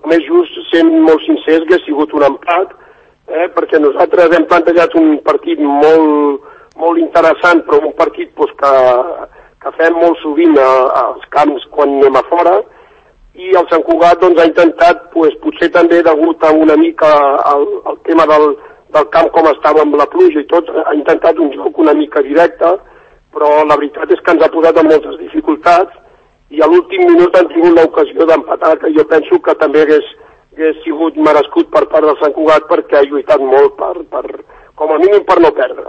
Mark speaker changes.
Speaker 1: més just, sent molt sincers, que ha sigut un empat, perquè nosaltres hem plantejat un partit molt interessant, però un partit doncs, que fem molt sovint als camps quan anem a fora, i el Sant Cugat doncs, ha intentat, doncs, potser també degut a una mica al tema del camp com estava amb la pluja i tot, ha intentat un joc una mica directe, però la veritat és que ens ha posat en moltes dificultats, i a l'últim minut han tingut l'ocasió d'empatar, que jo penso que també hagués sigut merescut per part del Sant Cugat, perquè ha lluitat molt com a mínim per no perdre.